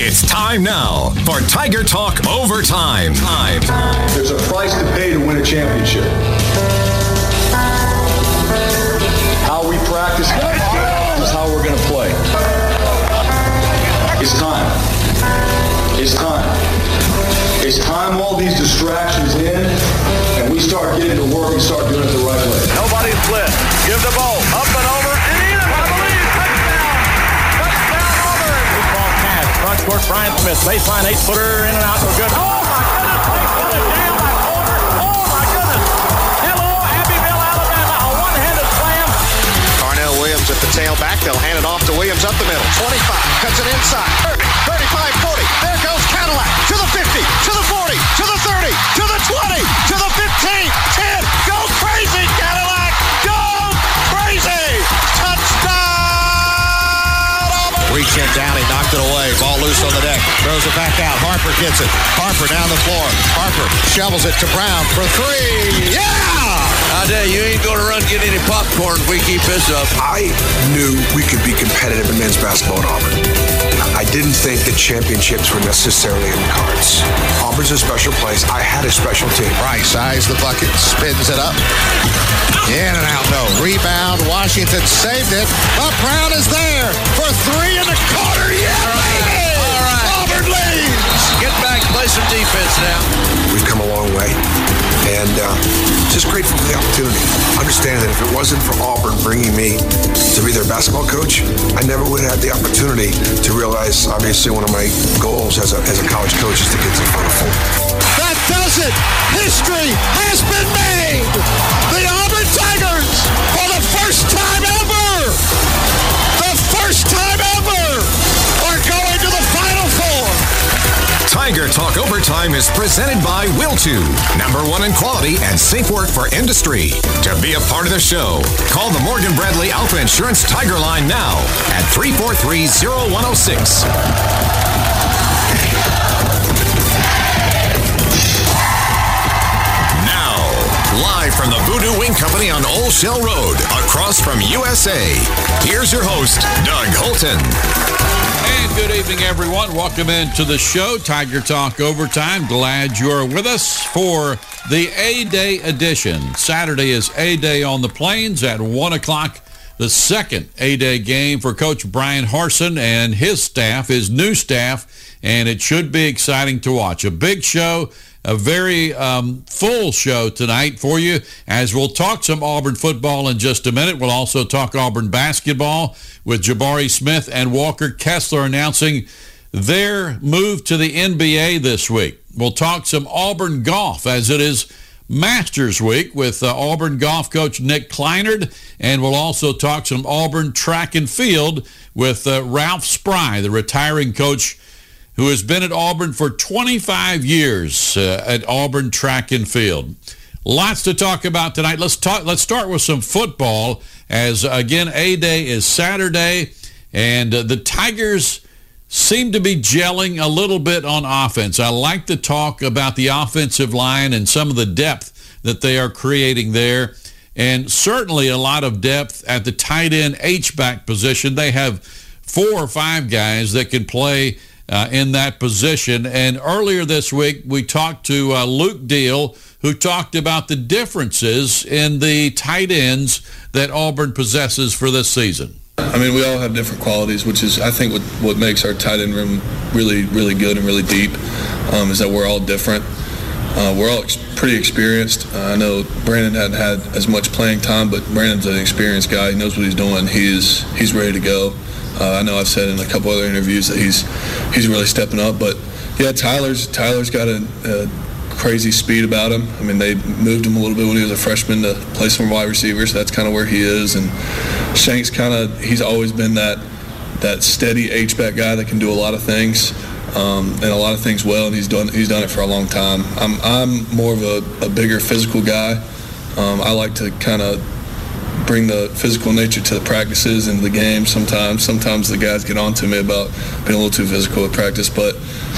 It's time now for Tiger Talk Overtime. There's a price to pay to win a championship. How we practice is how we're going to play. It's time. It's time. It's time all these distractions in, and we start getting to work and start doing it the right way. Nobody's split. Give the ball up and over, and in, I believe, touchdown. Touchdown, Auburn. Good ball pass. Front court, Brian Smith. Baseline, 8-footer, in and out, no good. Oh, my goodness. They put it down by corner. Oh, my goodness. Hello, Abbeville, Alabama. A one-handed slam. Darnell Williams at the tailback. They'll hand it off to Williams up the middle. 25. Cuts it inside. 30. 35, 40. There goes Cadillac. To the 50. To the 40. To the 30. To the 20. To the 15. 10. Go crazy, Cadillac. Go crazy. Touchdown, Auburn. Reach in down. He knocked it away. Ball loose on the deck. Throws it back out. Harper gets it. Harper down the floor. Harper shovels it to Brown for three. Yeah! I tell you, you ain't going to run get any popcorn if we keep this up. I knew we could be competitive in men's basketball at Auburn. I didn't think that championships were necessarily in the cards. Auburn's a special place. I had a special team. Rice eyes the bucket, spins it up. In and out, no. Rebound. Washington saved it. But Brown is there for three in the corner. Yeah, baby! All right. Auburn leads. Get back, play some defense now. We've come a long way. And just grateful for the opportunity. Understand that if it wasn't for Auburn bringing me to be their basketball coach, I never would have had the opportunity to realize, obviously, one of my goals as a college coach is to get to the Final Four. That does it. History has been made. The Auburn Tigers, for the first time ever, are going to the Final Four. Tiger Talk Overtime is presented by Will2, #1 in quality and safe work for industry. To be a part of the show, call the Morgan Bradley Alpha Insurance Tiger Line now at 343-0106. Now, live from the Voodoo Wing Company on Old Shell Road, across from USA, here's your host, Doug Holton. And good evening, everyone. Welcome into the show, Tiger Talk Overtime. Glad you're with us for the A-Day edition. Saturday is A-Day on the Plains at 1 o'clock. The second A-Day game for Coach Brian Harsin and his staff, his new staff, and it should be exciting to watch. A big show, a very full show tonight for you, as we'll talk some Auburn football in just a minute. We'll also talk Auburn basketball with Jabari Smith and Walker Kessler announcing their move to the NBA this week. We'll talk some Auburn golf, as it is Masters Week, with Auburn golf coach Nick Kleinert, and we'll also talk some Auburn track and field with Ralph Spry, the retiring coach who has been at Auburn for 25 years at Auburn track and field. Lots to talk about tonight. Let's start with some football, as again A-Day is Saturday, and the Tigers seem to be gelling a little bit on offense. I like to talk about the offensive line and some of the depth that they are creating there, and certainly a lot of depth at the tight end H-back position. They have 4 or 5 guys that can play in that position. And earlier this week, we talked to Luke Deal, who talked about the differences in the tight ends that Auburn possesses for this season. I mean, we all have different qualities, which is, I think, what makes our tight end room really, really good and really deep, is that we're all different. We're all pretty experienced. I know Brandon hadn't had as much playing time, but Brandon's an experienced guy. He knows what he's doing. He's ready to go. I know I've said in a couple other interviews that he's really stepping up. But, yeah, Tyler's got a crazy speed about him. I mean, they moved him a little bit when he was a freshman to play some wide receivers. So that's kind of where he is. And Shank's he's always been that steady H-back guy that can do a lot of things. And a lot of things well, and he's done it for a long time. I'm more of a bigger physical guy. I like to kind of bring the physical nature to the practices and the game sometimes. Sometimes the guys get on to me about being a little too physical at practice, but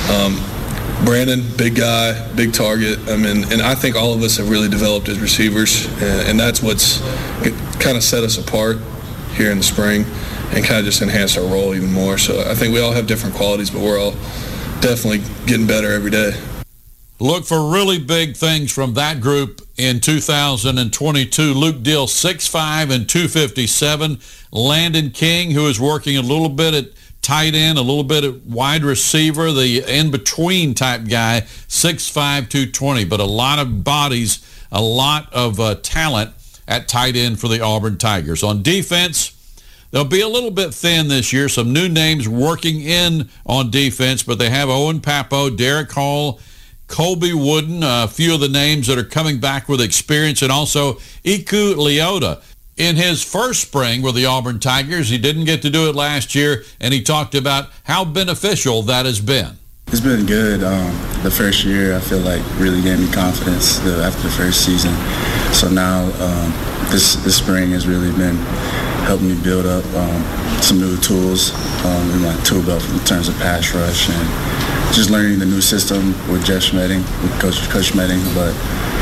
Brandon, big guy, big target. I mean, and I think all of us have really developed as receivers, and that's what's kind of set us apart here in the spring. kind of just enhanced our role even more. So I think we all have different qualities, but we're all definitely getting better every day. Look for really big things from that group in 2022. Luke Dill, 6'5" and 257. Landon King, who is working a little bit at tight end, a little bit at wide receiver, the in-between type guy, 6'5", 220. But a lot of bodies, a lot of talent at tight end for the Auburn Tigers. On defense, they'll be a little bit thin this year. Some new names working in on defense, but they have Owen Papo, Derek Hall, Colby Wooden, a few of the names that are coming back with experience, and also Iku Leota. In his first spring with the Auburn Tigers, he didn't get to do it last year, and he talked about how beneficial that has been. It's been good. The first year, I feel like, really gave me confidence after the first season. So now this spring has really been helping me build up some new tools in my tool belt in terms of pass rush and just learning the new system with Jeff Schmedding, with Coach Schmedding. But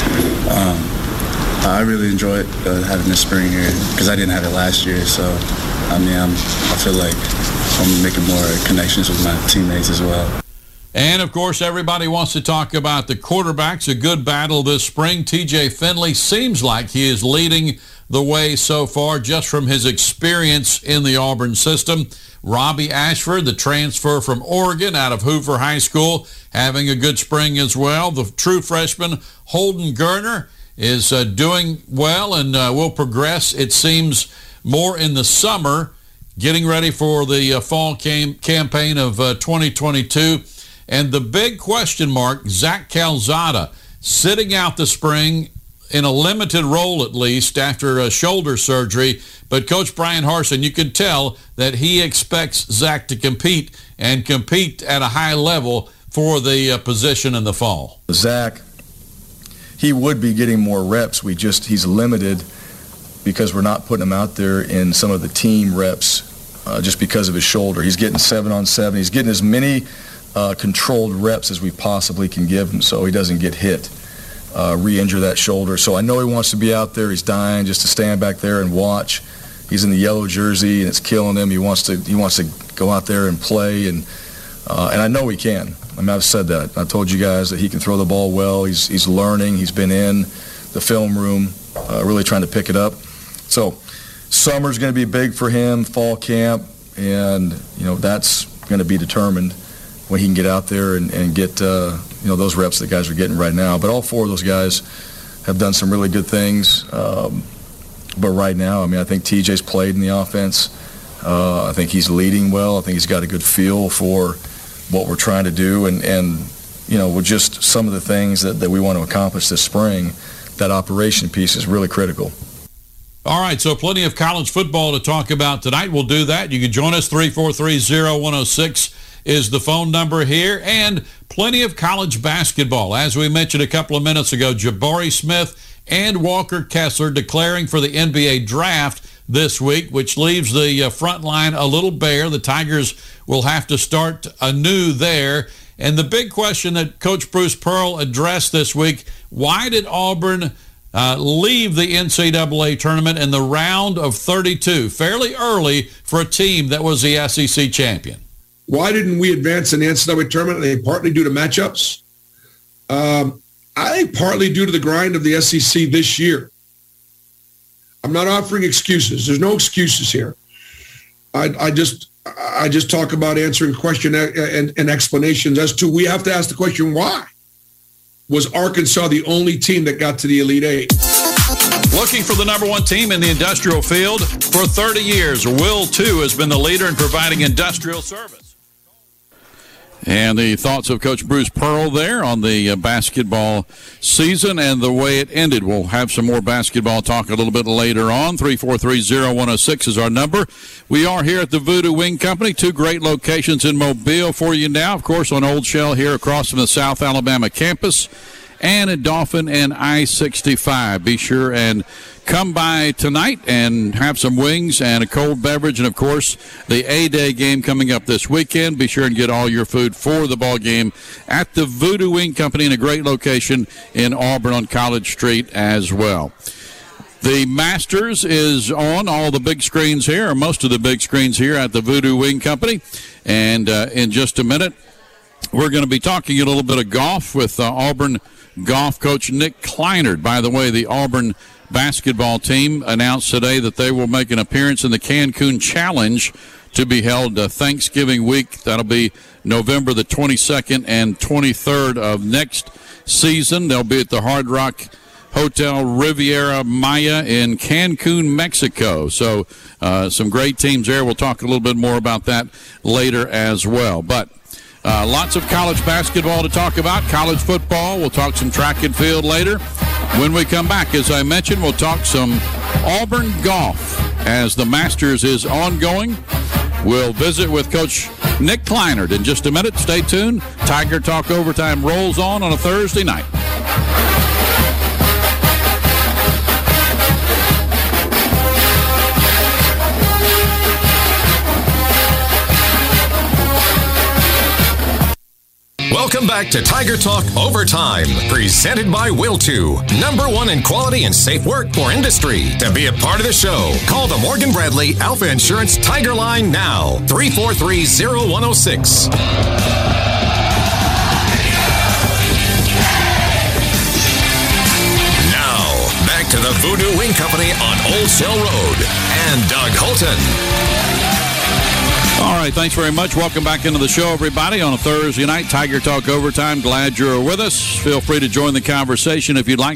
I really enjoyed having this spring here because I didn't have it last year. So, I mean, I feel like I'm making more connections with my teammates as well. And, of course, everybody wants to talk about the quarterbacks. A good battle this spring. TJ Finley seems like he is leading the way so far just from his experience in the Auburn system. Robbie Ashford, the transfer from Oregon out of Hoover High School, having a good spring as well. The true freshman, Holden Gerner, is doing well and will progress, it seems, more in the summer, getting ready for the fall campaign of 2022. And the big question mark, Zach Calzada, sitting out the spring in a limited role at least after a shoulder surgery. But Coach Brian Harsin, you can tell that he expects Zach to compete and compete at a high level for the position in the fall. Zach, he would be getting more reps. He's limited because we're not putting him out there in some of the team reps just because of his shoulder. He's getting 7-on-7. He's getting as many controlled reps as we possibly can give him so he doesn't get hit, re-injure that shoulder. So I know he wants to be out there. He's dying just to stand back there and watch. He's in the yellow jersey and it's killing him. He wants to go out there and play, and I know he can. I mean, I've said that. I told you guys that he can throw the ball well. He's learning. He's been in the film room, really trying to pick it up. So summer's going to be big for him, fall camp, and that's going to be determined when he can get out there and get those reps that guys are getting right now. But all four of those guys have done some really good things. But right now, I mean, I think TJ's played in the offense. I think he's leading well. I think he's got a good feel for what we're trying to do. And with just some of the things that we want to accomplish this spring, that operation piece is really critical. All right, so plenty of college football to talk about tonight. We'll do that. You can join us, 343-0106 is the phone number here, and plenty of college basketball. As we mentioned a couple of minutes ago, Jabari Smith and Walker Kessler declaring for the NBA draft this week, which leaves the front line a little bare. The Tigers will have to start anew there. And the big question that Coach Bruce Pearl addressed this week, why did Auburn leave the NCAA tournament in the round of 32, fairly early for a team that was the SEC champion? Why didn't we advance in the NCAA tournament? I think partly due to matchups. I think partly due to the grind of the SEC this year. I'm not offering excuses. There's no excuses here. I just talk about answering questions and explanations as to, we have to ask the question, why? Was Arkansas the only team that got to the Elite Eight? Looking for the number one team in the industrial field for 30 years, Will, too, has been the leader in providing industrial service. And the thoughts of Coach Bruce Pearl there on the basketball season and the way it ended. We'll have some more basketball talk a little bit later on. 343-0106 is our number. We are here at the Voodoo Wing Company, two great locations in Mobile for you now. Of course, on Old Shell here across from the South Alabama campus, and at Dauphin and I-65. Be sure and come by tonight and have some wings and a cold beverage. And, of course, the A-Day game coming up this weekend. Be sure and get all your food for the ball game at the Voodoo Wing Company in a great location in Auburn on College Street as well. The Masters is on all the big screens here, or most of the big screens here at the Voodoo Wing Company. And in just a minute, we're going to be talking a little bit of golf with Auburn golf coach Nick Kleinert. By the way, the Auburn basketball team announced today that they will make an appearance in the Cancun Challenge to be held Thanksgiving week. That'll be November the 22nd and 23rd of next season. They'll be at the Hard Rock Hotel Riviera Maya in Cancun, Mexico. So some great teams there. We'll talk a little bit more about that later as well. But lots of college basketball to talk about, college football. We'll talk some track and field later. When we come back, as I mentioned, we'll talk some Auburn golf as the Masters is ongoing. We'll visit with Coach Nick Kleinert in just a minute. Stay tuned. Tiger Talk Overtime rolls on a Thursday night. Welcome back to Tiger Talk Overtime, presented by Will2, #1 in quality and safe work for industry. To be a part of the show, call the Morgan Bradley Alpha Insurance Tiger Line now, 343-0106. Now, back to the Voodoo Wing Company on Old Shell Road and Doug Holton. All right, thanks very much. Welcome back into the show, everybody, on a Thursday night. Tiger Talk Overtime. Glad you're with us. Feel free to join the conversation if you'd like.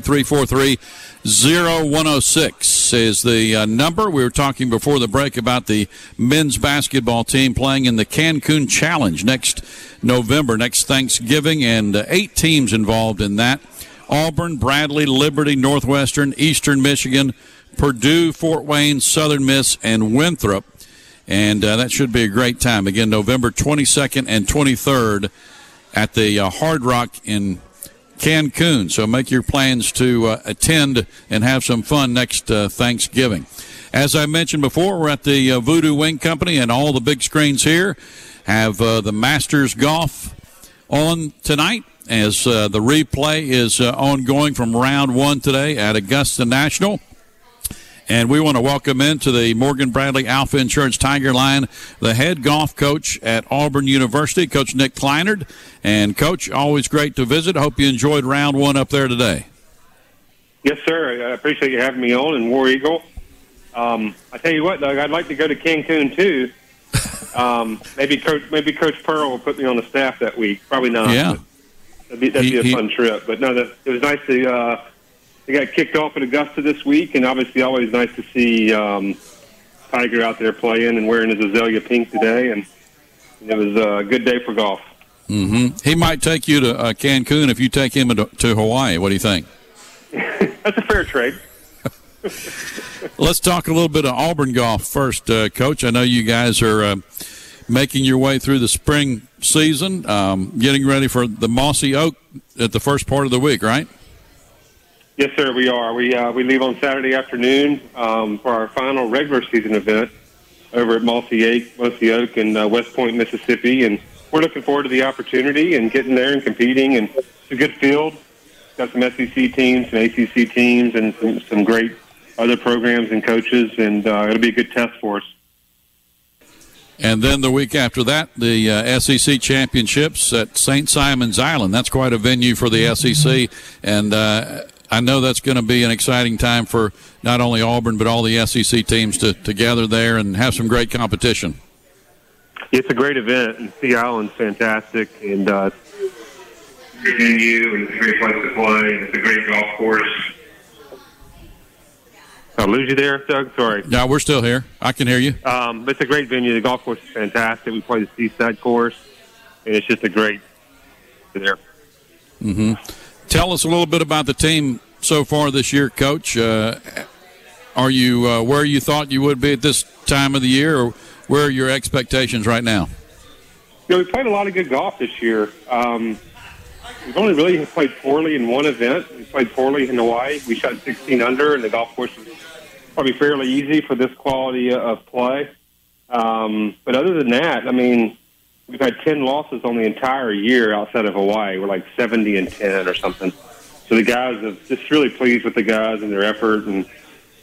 343-0106 is the number. We were talking before the break about the men's basketball team playing in the Cancun Challenge next November, next Thanksgiving, and 8 teams involved in that. Auburn, Bradley, Liberty, Northwestern, Eastern Michigan, Purdue, Fort Wayne, Southern Miss, and Winthrop. And that should be a great time. Again, November 22nd and 23rd at the Hard Rock in Cancun. So make your plans to attend and have some fun next Thanksgiving. As I mentioned before, we're at the Voodoo Wing Company, and all the big screens here have the Masters Golf on tonight as the replay is ongoing from round 1 today at Augusta National. And we want to welcome into the Morgan Bradley Alpha Insurance Tiger Line the head golf coach at Auburn University, Coach Nick Kleinert. And, Coach, always great to visit. Hope you enjoyed round 1 up there today. Yes, sir. I appreciate you having me on in War Eagle. I tell you what, Doug, I'd like to go to Cancun, too. Maybe Coach Pearl will put me on the staff that week. Probably not. Yeah. That'd be a fun trip. But, no, it was nice to they got kicked off at Augusta this week, and obviously always nice to see Tiger out there playing and wearing his azalea pink today, and it was a good day for golf. Mm-hmm. He might take you to Cancun if you take him to Hawaii. What do you think? That's a fair trade. Let's talk a little bit of Auburn golf first, Coach. I know you guys are making your way through the spring season, getting ready for the Mossy Oak at the first part of the week, right? Yes, sir, we are. We leave on Saturday afternoon for our final regular season event over at Mossy Oak in West Point, Mississippi, and we're looking forward to the opportunity and getting there and competing. And it's a good field. Got some SEC teams, some ACC teams, and some great other programs and coaches, and it'll be a good test for us. And then the week after that, the SEC championships at St. Simon's Island. That's quite a venue for the SEC, and I know that's going to be an exciting time for not only Auburn but all the SEC teams to gather there and have some great competition. It's a great event, and Sea Island's fantastic, and it's a great venue, and it's a great place to play, and it's a great golf course. I lose you there, Doug? Sorry. No, we're still here. I can hear you. It's a great venue. The golf course is fantastic. We play the Seaside course, and it's just a great there. Mm-hmm. Tell us a little bit about the team so far this year, Coach. Are you where you thought you would be at this time of the year, or where are your expectations right now? We played a lot of good golf this year. We've only really played poorly in one event. We played poorly in Hawaii. We shot 16 under, and the golf course was probably fairly easy for this quality of play. But other than that, I mean, we've had 10 losses on the entire year outside of Hawaii. We're like 70-10 or something. So the guys have just really pleased with the guys and their effort, and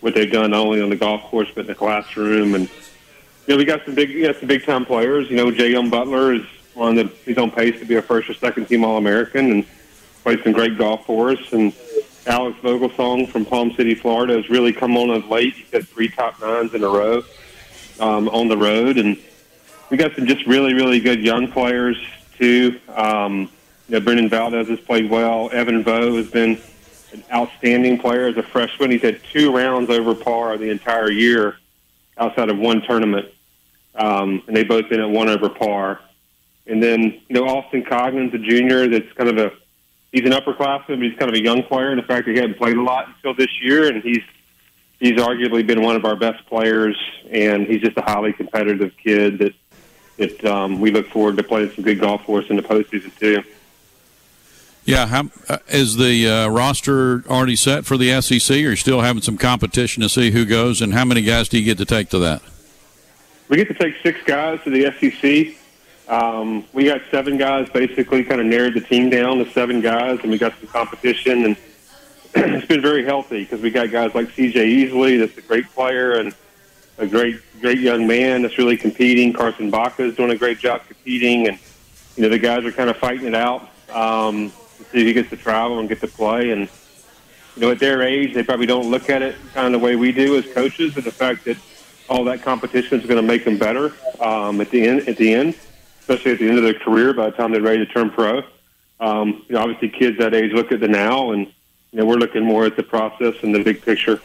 what they've done not only on the golf course but in the classroom. And we got some big time players. J.M. Butler he's on pace to be a first or second team All-American and played some great golf for us. And Alex Vogelsong from Palm City, Florida, has really come on of late. He's had 3 top 9s in a row on the road, and we got some just really, really good young players too. Brendan Valdez has played well. Evan Vo has been an outstanding player as a freshman. He's had 2 rounds over par the entire year outside of one tournament, and they've both been at 1 over par. And then, Austin Coggin's a junior that's he's an upperclassman, but he's kind of a young player, and the fact that he hadn't played a lot until this year, and he's arguably been one of our best players, and he's just a highly competitive kid that we look forward to playing some good golf for us in the postseason too. Yeah, is the roster already set for the SEC, or are you still having some competition to see who goes, and how many guys do you get to take to that? We get to take 6 guys to the SEC. We got 7 guys, basically kind of narrowed the team down to 7 guys, and we got some competition, and it's been very healthy because we got guys like C.J. Easley, that's a great player and a great young man that's really competing. Carson Baca is doing a great job competing, and the guys are kind of fighting it out to see who gets to travel and get to play. And at their age, they probably don't look at it kind of the way we do as coaches, and the fact that all that competition is going to make them better at the end, especially at the end of their career by the time they're ready to turn pro. Obviously, kids that age look at the now, and we're looking more at the process and the big picture.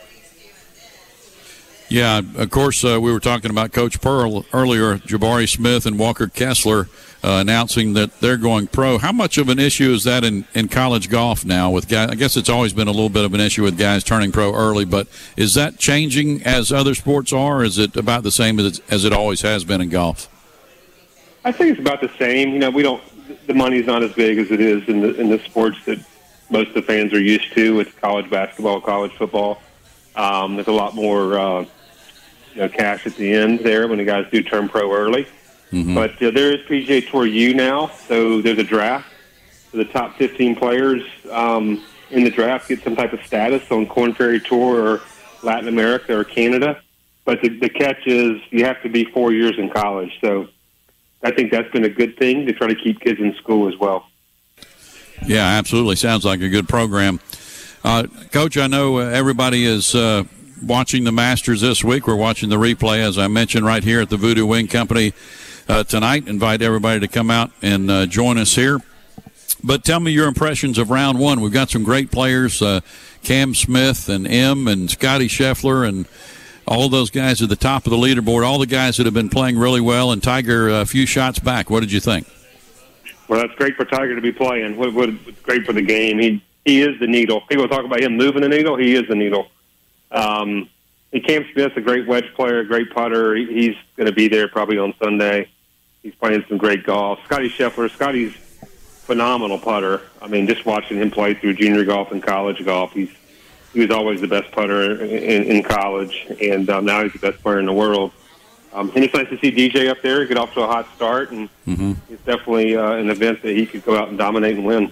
Yeah, of course, we were talking about Coach Pearl earlier, Jabari Smith and Walker Kessler announcing that they're going pro. How much of an issue is that in college golf now with guys? I guess it's always been a little bit of an issue with guys turning pro early, but is that changing as other sports are, or is it about the same as it always has been in golf? I think it's about the same. The money's not as big as it is in the sports that most of the fans are used to with college basketball, college football. There's a lot more cash at the end there when the guys do turn pro early. Mm-hmm. But there is PGA Tour U now, so there's a draft. So the top 15 players in the draft get some type of status on Korn Ferry Tour or Latin America or Canada. But the catch is you have to be 4 years in college. So I think that's been a good thing to try to keep kids in school as well. Yeah, absolutely. Sounds like a good program. Coach, I know everybody is watching the Masters this week. We're watching the replay, as I mentioned, right here at the Voodoo Wing Company tonight. Invite everybody to come out and join us here. But tell me your impressions of round 1. We've got some great players, Cam Smith and and Scotty Scheffler and all those guys at the top of the leaderboard, all the guys that have been playing really well, and Tiger a few shots back. What did you think? Well, that's great for Tiger to be playing. What's great for the game. He is the needle. People talk about him moving the needle. He is the needle. And Cam Smith's a great wedge player, a great putter. He's going to be there probably on Sunday. He's playing some great golf. Scotty's phenomenal putter. I mean, just watching him play through junior golf and college golf, he was always the best putter in college, and now he's the best player in the world. And it's nice to see DJ up there get off to a hot start, and it's definitely an event that he could go out and dominate and win.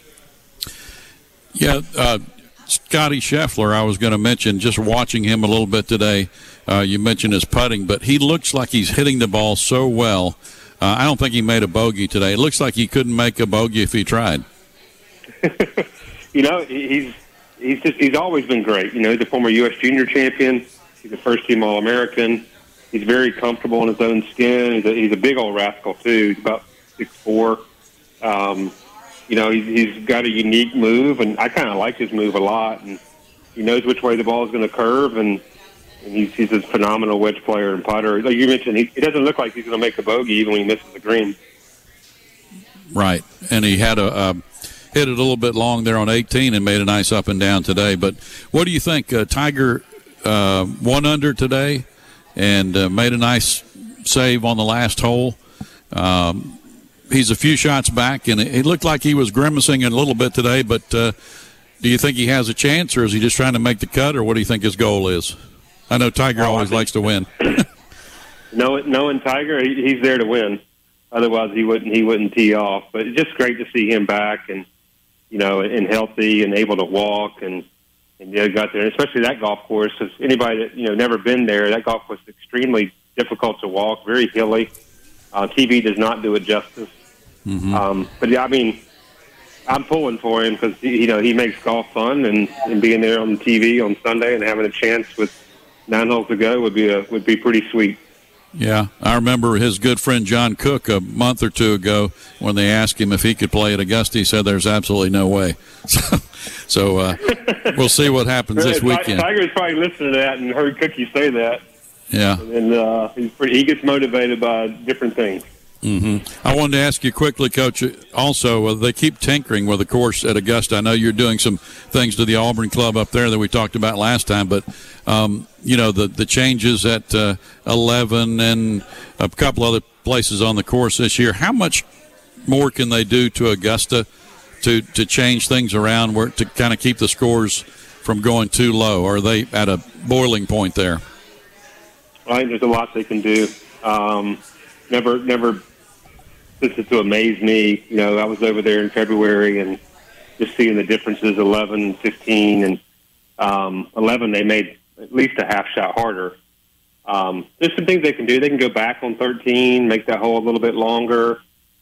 Yeah, Scotty Scheffler, I was going to mention, just watching him a little bit today, you mentioned his putting, but he looks like he's hitting the ball so well. I don't think he made a bogey today. It looks like he couldn't make a bogey if he tried. He's always been great. He's a former U.S. junior champion. He's a first-team All-American. He's very comfortable in his own skin. He's a big old rascal, too. He's about 6'4". He's got a unique move, and I kind of like his move a lot. And he knows which way the ball is going to curve, and he's a phenomenal wedge player and putter. Like you mentioned, he doesn't look like he's going to make a bogey even when he misses the green. Right, and he had hit it a little bit long there on 18 and made a nice up and down today. But what do you think? Tiger 1 under today and made a nice save on the last hole. He's a few shots back, and it looked like he was grimacing a little bit today. But do you think he has a chance, or is he just trying to make the cut, or what do you think his goal is? I know Tiger always likes to win. Knowing Tiger, he's there to win. Otherwise, he wouldn't tee off. But it's just great to see him back and and healthy and able to walk. And and got there. And especially that golf course, because anybody that never been there, that golf course is extremely difficult to walk, very hilly. TV does not do it justice. But yeah, I mean, I'm pulling for him because he makes golf fun, and being there on TV on Sunday and having a chance with 9 holes to go would be pretty sweet. Yeah, I remember his good friend John Cook a month or two ago when they asked him if he could play at Augusta. He said there's absolutely no way. So we'll see what happens this weekend. Tiger's probably listened to that and heard Cookie say that. Yeah, and he gets motivated by different things. I wanted to ask you quickly, Coach, also, they keep tinkering with the course at Augusta. I know you're doing some things to the Auburn Club up there that we talked about last time, but, the changes at 11 and a couple other places on the course this year, how much more can they do to Augusta to change things around to kind of keep the scores from going too low? Or are they at a boiling point there? I think there's a lot they can do. Never ceases to amaze me. I was over there in February and just seeing the differences, 11, 15, and 11 they made at least a half shot harder. There's some things they can do. They can go back on 13, make that hole a little bit longer.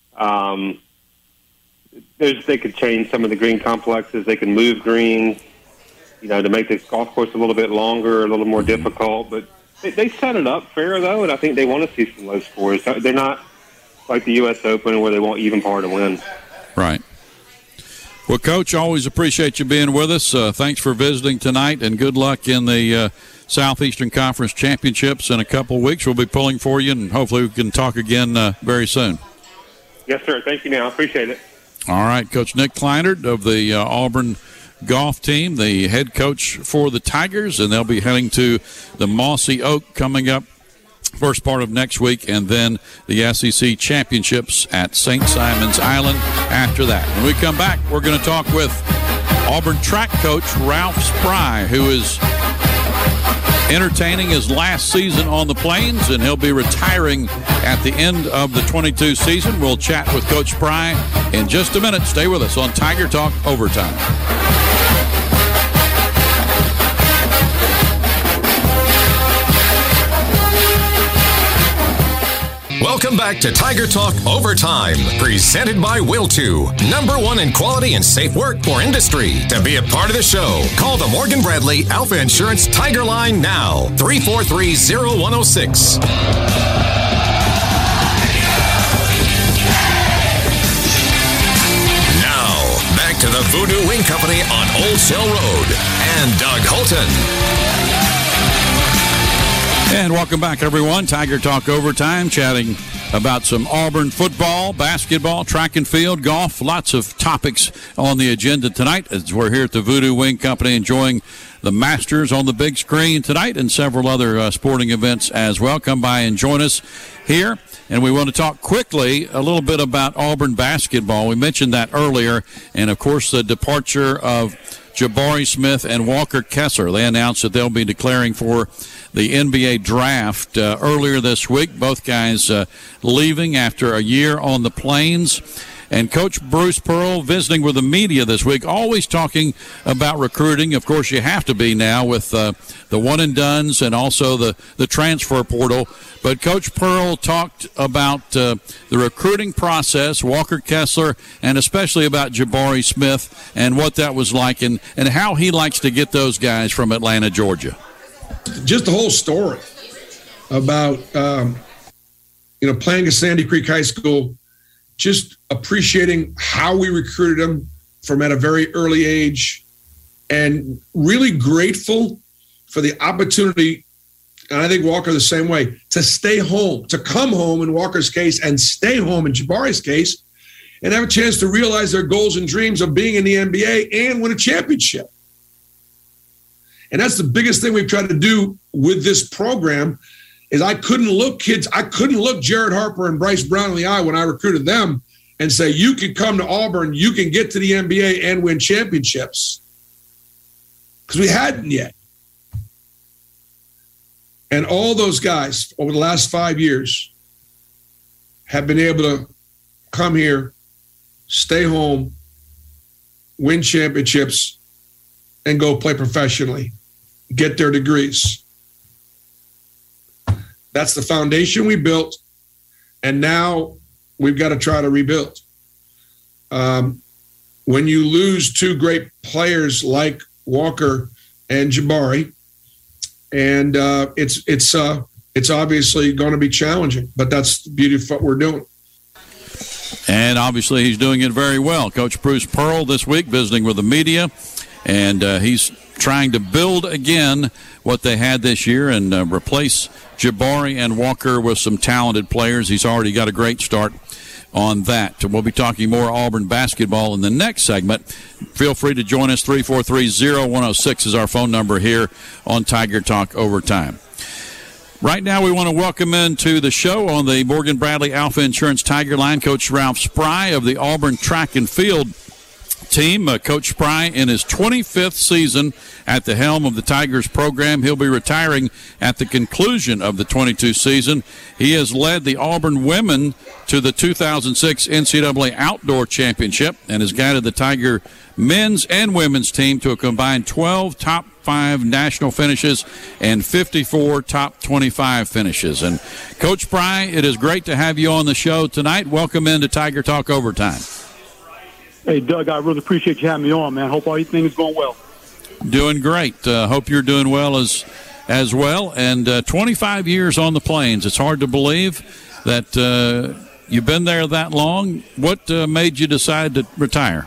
They could change some of the green complexes. They can move greens, to make the golf course a little bit longer, a little more difficult. But they set it up fair, though, and I think they want to see some low scores. They're not like the U.S. Open where they want even par to win. Right. Well, Coach, always appreciate you being with us. Thanks for visiting tonight, and good luck in the Southeastern Conference Championships in a couple of weeks. We'll be pulling for you, and hopefully we can talk again very soon. Yes, sir. Thank you, now. I appreciate it. All right, Coach Nick Kleinert of the Auburn golf team, the head coach for the Tigers, and they'll be heading to the Mossy Oak coming up first part of next week, and then the SEC Championships at St. Simon's Island after that. When we come back, we're going to talk with Auburn track coach Ralph Spry, who is entertaining his last season on the Plains, and he'll be retiring at the end of the 22 season. We'll chat with Coach Spry in just a minute. Stay with us on Tiger Talk Overtime. Welcome back to Tiger Talk Overtime, presented by Will2, #1 in quality and safe work for industry. To be a part of the show, call the Morgan Bradley Alpha Insurance Tiger Line now, 343-0106. Now, back to the Voodoo Wing Company on Old Shell Road and Doug Holton. And welcome back, everyone. Tiger Talk Overtime, chatting about some Auburn football, basketball, track and field, golf. Lots of topics on the agenda tonight as we're here at the Voodoo Wing Company enjoying the Masters on the big screen tonight and several other sporting events as well. Come by and join us here. And we want to talk quickly a little bit about Auburn basketball. We mentioned that earlier. And, of course, the departure of Jabari Smith and Walker Kessler. They announced that they'll be declaring for the NBA draft earlier this week. Both guys leaving after a year on the Plains. And Coach Bruce Pearl visiting with the media this week, always talking about recruiting. Of course, you have to be now with the one-and-dones and also the transfer portal. But Coach Pearl talked about the recruiting process, Walker Kessler, and especially about Jabari Smith and what that was like and how he likes to get those guys from Atlanta, Georgia. Just the whole story about, playing at Sandy Creek High School, just appreciating how we recruited them from at a very early age, and really grateful for the opportunity, and I think Walker the same way, to stay home, to come home in Walker's case and stay home in Jabari's case, and have a chance to realize their goals and dreams of being in the NBA and win a championship. And that's the biggest thing we've tried to do with this program is I couldn't look Jared Harper and Bryce Brown in the eye when I recruited them and say, you can come to Auburn, you can get to the NBA and win championships. Because we hadn't yet. And all those guys over the last 5 years have been able to come here, stay home, win championships, and go play professionally, get their degrees. That's the foundation we built, and now we've got to try to rebuild. When you lose two great players like Walker and Jabari, and it's obviously going to be challenging, but that's the beauty of what we're doing. And obviously he's doing it very well. Coach Bruce Pearl this week visiting with the media, and he's trying to build again what they had this year and replace Jabari and Walker with some talented players. He's already got a great start on that. We'll be talking more Auburn basketball in the next segment. Feel free to join us. 343-0106 is our phone number here on Tiger Talk Overtime. Right now we want to welcome into the show on the Morgan Bradley Alpha Insurance Tiger Line, Coach Ralph Spry of the Auburn Track and Field team. Coach Spry in his 25th season at the helm of the Tigers program. He'll be retiring at the conclusion of the 22 season. He has led the Auburn women to the 2006 NCAA Outdoor Championship and has guided the Tiger men's and women's team to a combined 12 top 5 national finishes and 54 top 25 finishes. And Coach Spry, it is great to have you on the show tonight. Welcome into Tiger Talk Overtime. Hey, Doug, I really appreciate you having me on, man. Hope all your things going well. Doing great. Hope you're doing well as well. And 25 years on the Plains. It's hard to believe that you've been there that long. What made you decide to retire?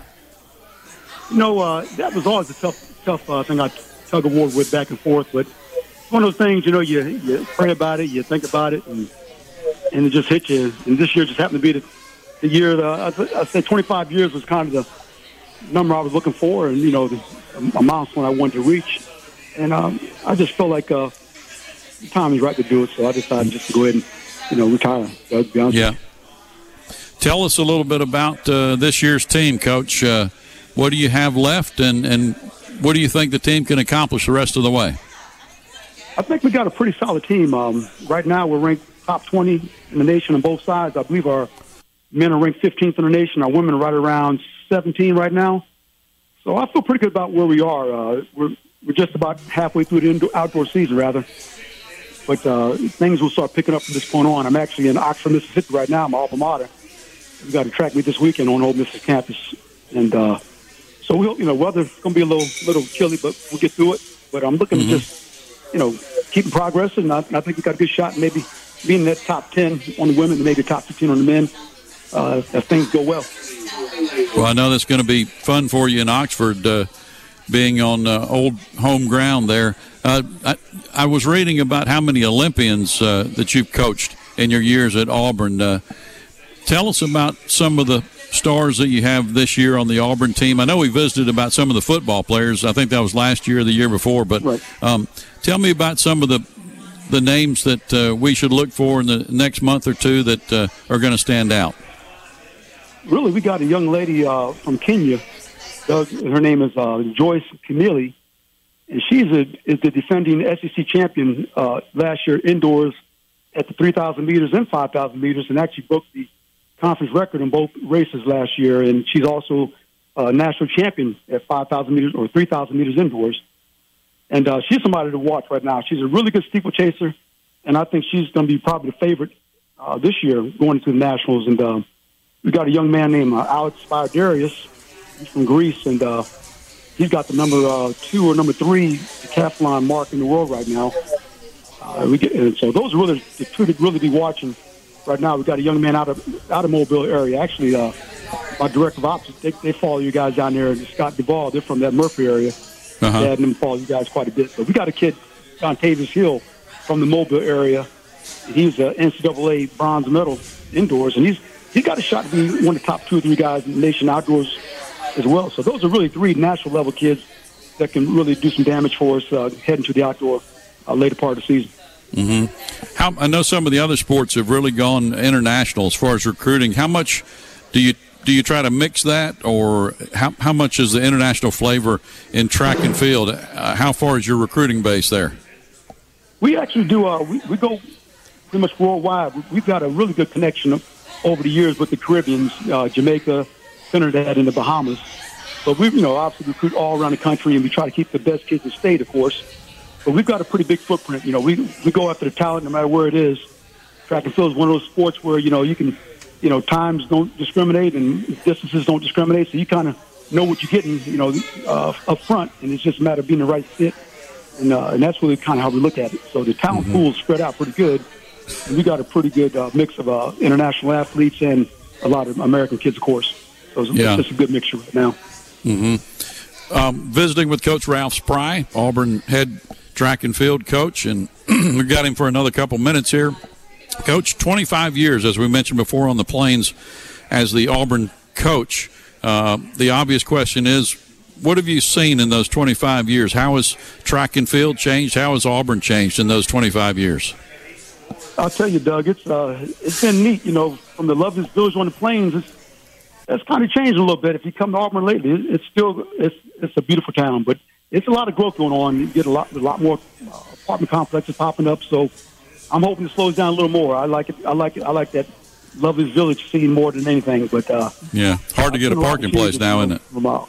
You know, that was always a tough thing I tug of war with back and forth. But it's one of those things, you know, you pray about it, you think about it, and it just hit you. And this year just happened to be the year I said 25 years was kind of the number I was looking for, and, you know, a milestone I wanted to reach. And I just felt like the time is right to do it, so I decided just to go ahead and, you know, retire. To be honest. Yeah. Tell us a little bit about this year's team, Coach. What do you have left, and what do you think the team can accomplish the rest of the way? I think we got a pretty solid team. Right now we're ranked top 20 in the nation on both sides. I believe our men are ranked 15th in the nation. Our women are right around 17 right now. So I feel pretty good about where we are. We're just about halfway through the outdoor season, rather. But things will start picking up from this point on. I'm actually in Oxford, Mississippi right now. My alma mater. We've got a track meet this weekend on Ole Miss's campus. And so, we'll, you know, weather's going to be a little chilly, but we'll get through it. But I'm looking to just, you know, keeping progress. And I think we got a good shot at maybe being in that top 10 on the women and maybe top 15 on the men if things go well. Well, I know that's going to be fun for you in Oxford, being on old home ground there. I was reading about how many Olympians that you've coached in your years at Auburn. Tell us about some of the stars that you have this year on the Auburn team. I know we visited about some of the football players. I think that was last year or the year before. But right. Tell me about some of the names that we should look for in the next month or two that are going to stand out. Really, we got a young lady from Kenya. Her name is Joyce Kimeli, and she's is the defending SEC champion last year indoors at the 3,000 meters and 5,000 meters, and actually broke the conference record in both races last year. And she's also a national champion at 5,000 meters or 3,000 meters indoors. And she's somebody to watch right now. She's a really good steeplechaser, and I think she's going to be probably the favorite this year going into the nationals. And we got a young man named Alex Spyridarius. He's from Greece, and he's got the number 2 or number 3 decathlon mark in the world right now. And so those are really the two to really be watching right now. We got a young man out of Mobile area. Actually, my direct of ops, they follow you guys down there. Scott Duvall, they're from that Murphy area. Dad and them follow you guys quite a bit. But we got a kid, John Tavis Hill, from the Mobile area. He's an NCAA bronze medal indoors, and he's got a shot to be one of the top 2 or 3 guys in the nation outdoors as well. So those are really 3 national level kids that can really do some damage for us heading to the outdoor later part of the season. Mm-hmm. I know some of the other sports have really gone international as far as recruiting. How much do you try to mix that, or how much is the international flavor in track and field? How far is your recruiting base there? We actually do. We go pretty much worldwide. We've got a really good connection over the years with the Caribbeans, Jamaica, Trinidad, and the Bahamas. So we, obviously recruit all around the country, and we try to keep the best kids in the state, of course. But we've got a pretty big footprint. We go after the talent no matter where it is. Track and field is one of those sports where, you can, times don't discriminate and distances don't discriminate. So you kind of know what you're getting, up front, and it's just a matter of being the right fit. And that's really kind of how we look at it. So the talent pool is spread out pretty good. And we got a pretty good mix of international athletes and a lot of American kids, of course. So it's just a good mixture right now. Visiting with Coach Ralph Spry, Auburn head track and field coach, and we got him for another couple minutes here. Coach, 25 years, as we mentioned before, on the Plains as the Auburn coach. The obvious question is, what have you seen in those 25 years? How has track and field changed? How has Auburn changed in those 25 years? I'll tell you, Doug, it's been neat. From the Loveless Village on the Plains, it's kind of changed a little bit. If you come to Auburn lately, it's a beautiful town, but it's a lot of growth going on. You get a lot more apartment complexes popping up. So I'm hoping it slows down a little more. I like it. I like that Loveless Village scene more than anything. But hard to get a parking place now, isn't it?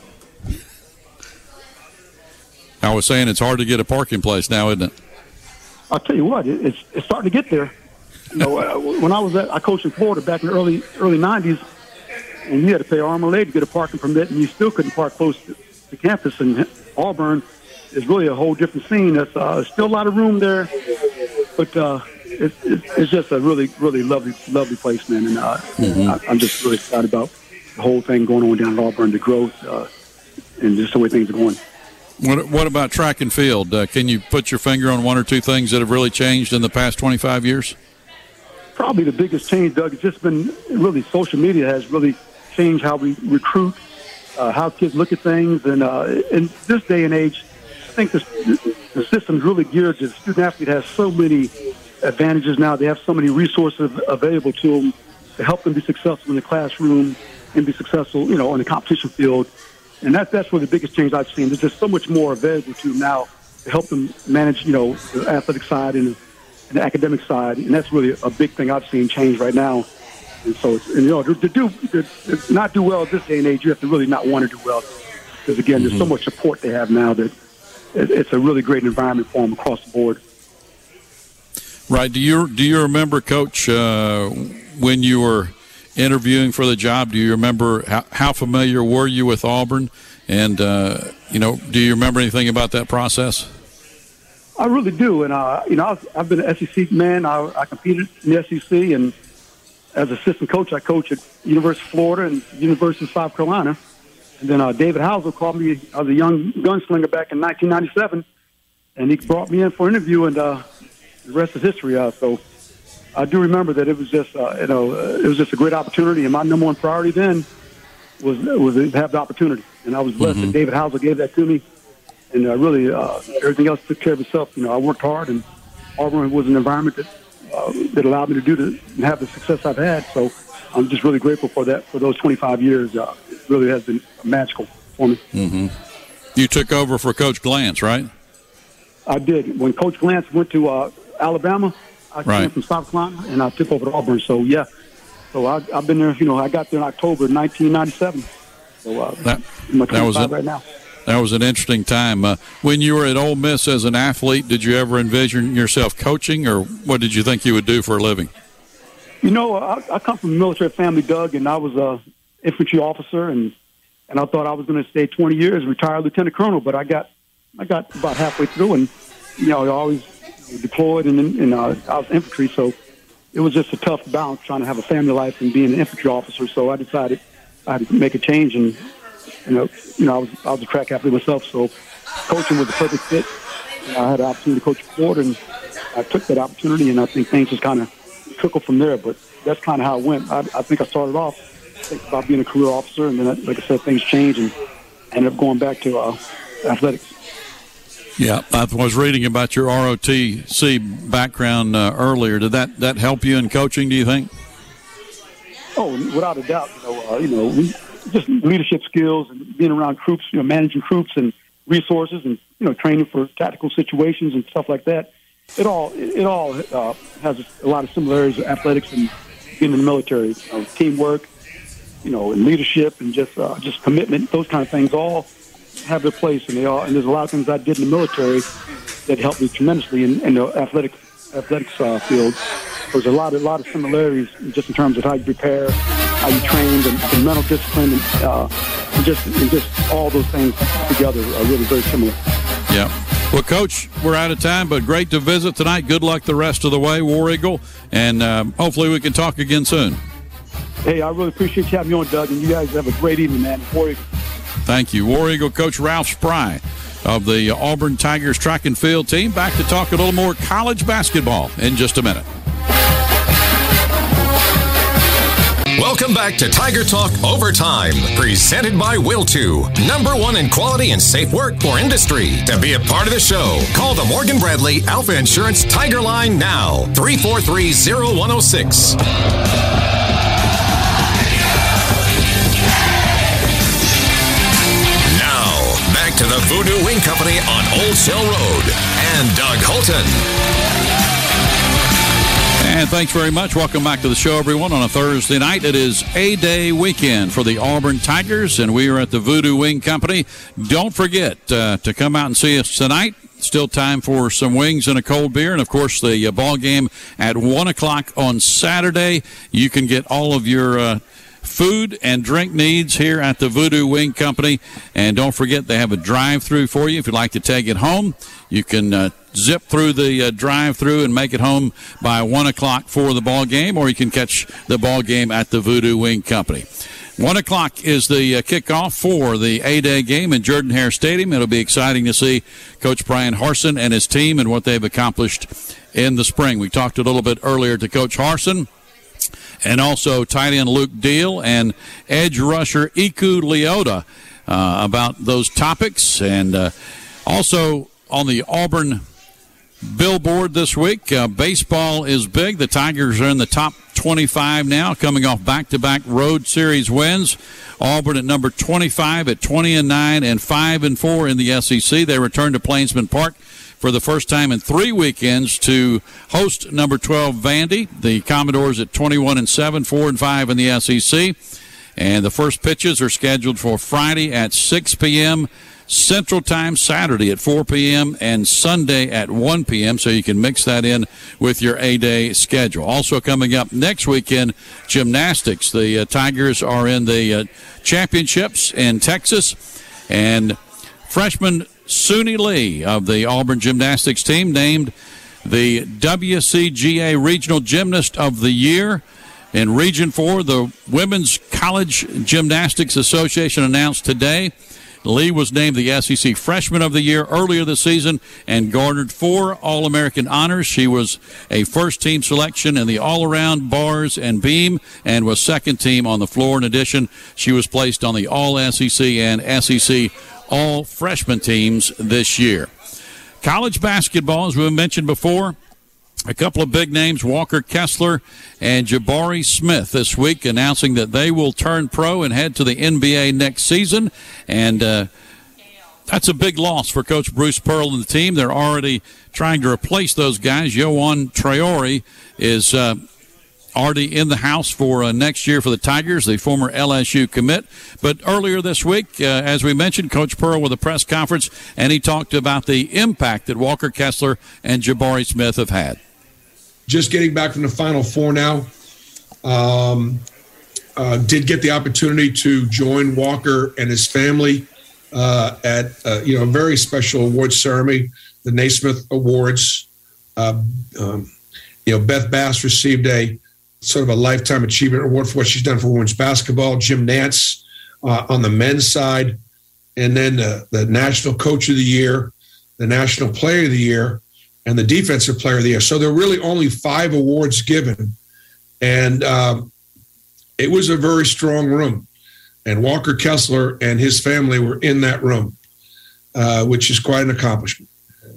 I was saying it's hard to get a parking place now, isn't it? I'll tell you what, it's starting to get there. When I coached in Florida back in the early 90s, and you had to pay arm and leg to get a parking permit, and you still couldn't park close to campus. And Auburn is really a whole different scene. There's still a lot of room there, but it's just a really, really lovely place, man. And I'm just really excited about the whole thing going on down at Auburn, the growth, and just the way things are going. What about track and field? Can you put your finger on one or two things that have really changed in the past 25 years? Probably the biggest change, Doug, has just been really social media has really changed how we recruit, how kids look at things. And in this day and age, I think the system is really geared to the student athlete has so many advantages now. They have so many resources available to them to help them be successful in the classroom and be successful, on the competition field. And that's really the biggest change I've seen. There's just so much more available to them now to help them manage, the athletic side and the academic side. And that's really a big thing I've seen change right now. And so, to not do well at this day and age, you have to really not want to do well. Because, again, there's so much support they have now that it's a really great environment for them across the board. Right. Do you remember, Coach, when you were interviewing for the job, do you remember how familiar were you with Auburn? And, do you remember anything about that process? I really do. And, I've been an SEC man. I competed in the SEC. And as assistant coach, I coached at University of Florida and University of South Carolina. And then David Housel called me. I was a young gunslinger back in 1997. And he brought me in for an interview. And the rest is history. So I do remember that it was just, it was just a great opportunity, and my number one priority then was to have the opportunity. And I was blessed that David Housel gave that to me, and really everything else took care of itself. I worked hard, and Auburn was an environment that allowed me to have the success I've had. So I'm just really grateful for that. For those 25 years, it really has been magical for me. You took over for Coach Glantz, right? I did. When Coach Glantz went to Alabama, I came from South Carolina, and I took over to Auburn. So, yeah. So I've been there, I got there in October 1997. So that was it right now. That was an interesting time. When you were at Ole Miss as an athlete, did you ever envision yourself coaching, or what did you think you would do for a living? I come from a military family, Doug, and I was an infantry officer, and I thought I was going to stay 20 years, retire lieutenant colonel, but I got about halfway through, and, I always deployed, and I was infantry, so it was just a tough balance trying to have a family life and being an infantry officer. So I decided I had to make a change, and I was a track athlete myself, so coaching was the perfect fit. I had the opportunity to coach Florida, and I took that opportunity, and I think things just kind of trickled from there. But that's kind of how it went. I think I started off thinking about being a career officer, and then, like I said, things changed, and ended up going back to athletics. Yeah, I was reading about your ROTC background earlier. Did that help you in coaching, do you think? Oh, without a doubt. Just leadership skills and being around troops, managing troops and resources, and training for tactical situations and stuff like that. It all has a lot of similarities with athletics and being in the military. Teamwork, in leadership and just commitment, those kind of things all have their place, and there's a lot of things I did in the military that helped me tremendously in the athletics field. There's a lot of similarities just in terms of how you prepare, how you train, and mental discipline, and just all those things together are really very similar. Yeah. Well, Coach, we're out of time, but great to visit tonight. Good luck the rest of the way, War Eagle, and hopefully we can talk again soon. Hey, I really appreciate you having me on, Doug, and you guys have a great evening, man. War Eagle. Thank you. War Eagle Coach Ralph Spry of the Auburn Tigers track and field team. Back to talk a little more college basketball in just a minute. Welcome back to Tiger Talk Overtime, presented by Will2, #1 in quality and safe work for industry. To be a part of the show, call the Morgan Bradley Alpha Insurance Tiger Line now, 343-0106. To the Voodoo Wing Company on Old Shell Road, and Doug Holton. And thanks very much. Welcome back to the show, everyone, on a Thursday night. It is A-Day weekend for the Auburn Tigers, and we are at the Voodoo Wing Company. Don't forget to come out and see us tonight. Still time for some wings and a cold beer, and, of course, the ball game at 1 o'clock on Saturday. You can get all of your food and drink needs here at the Voodoo Wing Company. And don't forget, they have a drive-through for you. If you'd like to take it home, you can zip through the drive-through and make it home by 1 o'clock for the ball game, or you can catch the ball game at the Voodoo Wing Company. 1 o'clock is the kickoff for the A-Day game in Jordan-Hare Stadium. It'll be exciting to see Coach Brian Harsin and his team and what they've accomplished in the spring. We talked a little bit earlier to Coach Harsin, and also tight end Luke Deal and edge rusher Iku Leota about those topics. And also on the Auburn billboard this week, baseball is big. The Tigers are in the top 25 now, coming off back-to-back road series wins. Auburn at number 25 at 20-9 and 5-4 in the SEC. They return to Plainsman Park for the first time in 3 weekends to host number 12 Vandy. The Commodores at 21-7, 4-5 in the SEC. And the first pitches are scheduled for Friday at 6 p.m. Central Time, Saturday at 4 p.m., and Sunday at 1 p.m., so you can mix that in with your A-Day schedule. Also coming up next weekend, gymnastics. The Tigers are in the championships in Texas, and freshman Suni Lee of the Auburn gymnastics team named the WCGA Regional Gymnast of the Year. In Region 4, the Women's College Gymnastics Association announced today Lee was named the SEC Freshman of the Year earlier this season and garnered 4 All-American honors. She was a first-team selection in the all-around bars and beam and was second-team on the floor. In addition, she was placed on the All-SEC and SEC all-freshman teams this year. College basketball, as we mentioned before, a couple of big names, Walker Kessler and Jabari Smith, this week announcing that they will turn pro and head to the NBA next season. And that's a big loss for Coach Bruce Pearl and the team. They're already trying to replace those guys. Yohan Traore is already in the house for next year for the Tigers, the former LSU commit. But earlier this week, as we mentioned, Coach Pearl with a press conference, and he talked about the impact that Walker Kessler and Jabari Smith have had. Just getting back from the Final Four now. Did get the opportunity to join Walker and his family at a very special awards ceremony, the Naismith Awards. Beth Bass received a sort of a Lifetime Achievement Award for what she's done for women's basketball. Jim Nantz on the men's side, and then the National Coach of the Year, the National Player of the Year, and the Defensive Player of the Year. So there are really only 5 awards given, and it was a very strong room. And Walker Kessler and his family were in that room, which is quite an accomplishment.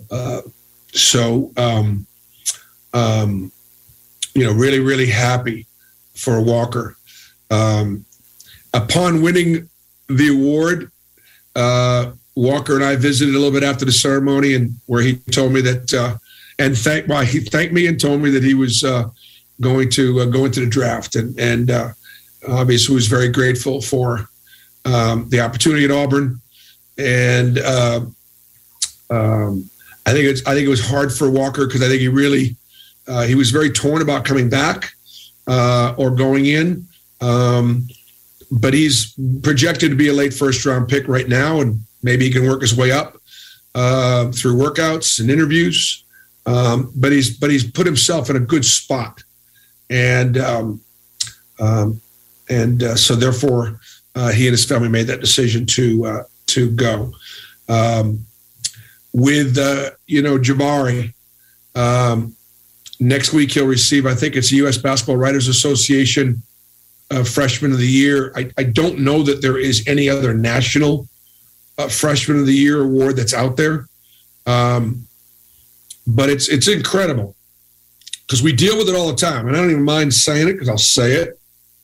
Really, really happy for Walker. Upon winning the award, Walker and I visited a little bit after the ceremony, and where he told me that, he thanked me and told me that he was going to go into the draft, and obviously was very grateful for the opportunity at Auburn, and I think it was hard for Walker because I think he was very torn about coming back or going in, but he's projected to be a late first-round pick right now, and maybe he can work his way up through workouts and interviews. But he's put himself in a good spot, and so therefore he and his family made that decision to go. With Jabari, next week he'll receive, I think it's the U.S. Basketball Writers Association Freshman of the Year. I don't know that there is any other national Freshman of the Year award that's out there. But it's incredible because we deal with it all the time. And I don't even mind saying it because I'll say it.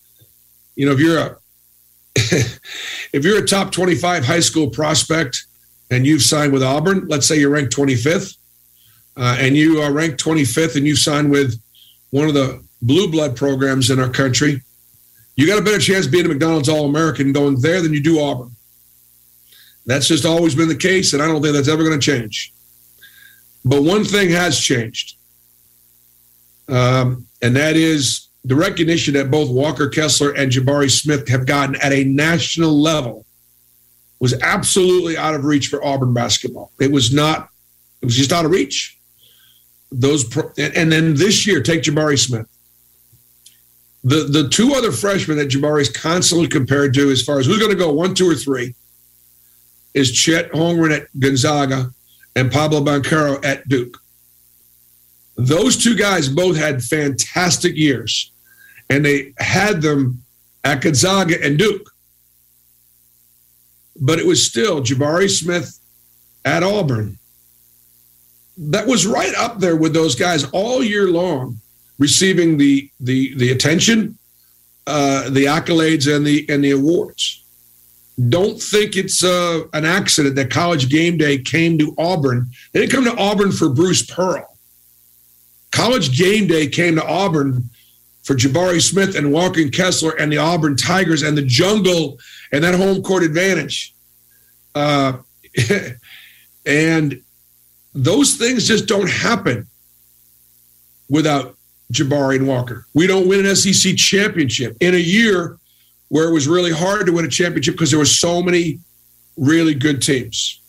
If you're a top 25 high school prospect and you've signed with Auburn, let's say you're ranked 25th, and you are ranked 25th and you sign with one of the blue blood programs in our country, you got a better chance of being a McDonald's All-American going there than you do Auburn. That's just always been the case, and I don't think that's ever going to change. But one thing has changed, and that is the recognition that both Walker Kessler and Jabari Smith have gotten at a national level was absolutely out of reach for Auburn basketball. It was just out of reach. And then this year, take Jabari Smith. The two other freshmen that Jabari's constantly compared to as far as who's going to go 1, 2, or 3 is Chet Holmgren at Gonzaga and Pablo Banchero at Duke. Those two guys both had fantastic years, and they had them at Gonzaga and Duke. But it was still Jabari Smith at Auburn. That was right up there with those guys all year long, receiving the attention, the accolades, and the awards. Don't think it's an accident that College Game Day came to Auburn. They didn't come to Auburn for Bruce Pearl. College Game Day came to Auburn for Jabari Smith and Walker Kessler and the Auburn Tigers and the jungle and that home court advantage. And those things just don't happen without Jabari and Walker. We don't win an SEC championship in a year where it was really hard to win a championship because there were so many really good teams.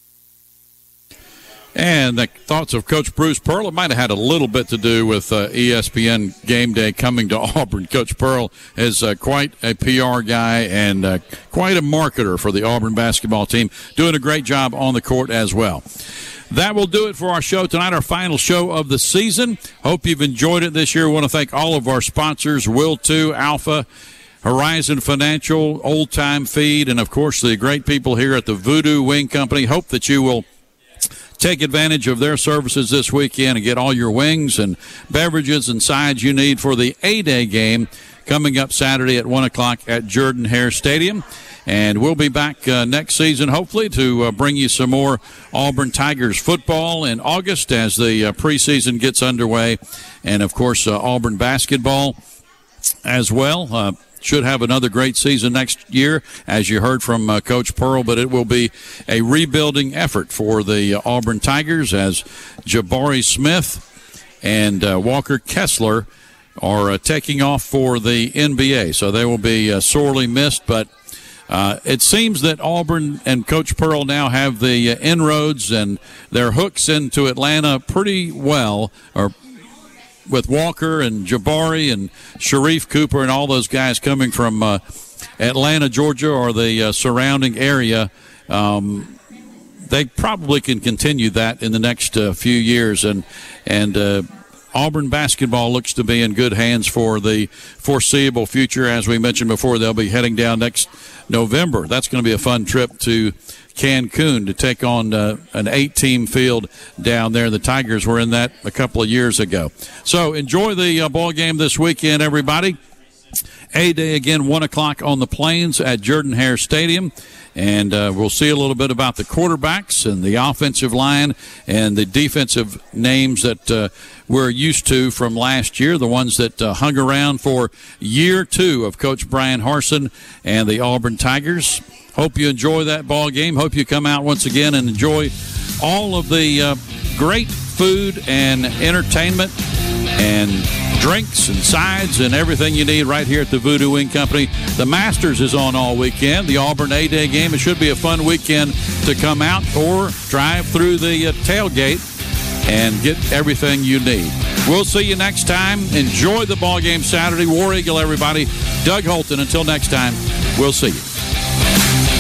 And the thoughts of Coach Bruce Pearl, it might have had a little bit to do with ESPN Game Day coming to Auburn. Coach Pearl is quite a PR guy and quite a marketer for the Auburn basketball team, doing a great job on the court as well. That will do it for our show tonight, our final show of the season. Hope you've enjoyed it this year. I want to thank all of our sponsors, Will2, Alpha, Horizon Financial, Old Time Feed, and, of course, the great people here at the Voodoo Wing Company. Hope that you will take advantage of their services this weekend and get all your wings and beverages and sides you need for the A-Day game coming up Saturday at 1 o'clock at Jordan-Hare Stadium. And we'll be back next season, hopefully, to bring you some more Auburn Tigers football in August as the preseason gets underway. And, of course, Auburn basketball as well. Should have another great season next year, as you heard from Coach Pearl, but it will be a rebuilding effort for the Auburn Tigers as Jabari Smith and Walker Kessler are taking off for the NBA. So they will be sorely missed, but it seems that Auburn and Coach Pearl now have the inroads and their hooks into Atlanta pretty well, or with Walker and Jabari and Sharif Cooper and all those guys coming from Atlanta, Georgia, or the surrounding area. They probably can continue that in the next few years. And Auburn basketball looks to be in good hands for the foreseeable future. As we mentioned before, they'll be heading down next November. That's going to be a fun trip to Cancun to take on an 8-team field down there. The Tigers were in that a couple of years ago. So enjoy the ball game this weekend, everybody. A-Day again, 1 o'clock on the Plains at Jordan-Hare Stadium. And we'll see a little bit about the quarterbacks and the offensive line and the defensive names that we're used to from last year, the ones that hung around for year 2 of Coach Brian Harsin and the Auburn Tigers. Hope you enjoy that ball game. Hope you come out once again and enjoy all of the great food and entertainment and drinks and sides and everything you need right here at the Voodoo Wing Company. The Masters is on all weekend, the Auburn A-Day game. It should be a fun weekend to come out or drive through the tailgate and get everything you need. We'll see you next time. Enjoy the ball game Saturday. War Eagle, everybody. Doug Holton, until next time, we'll see you.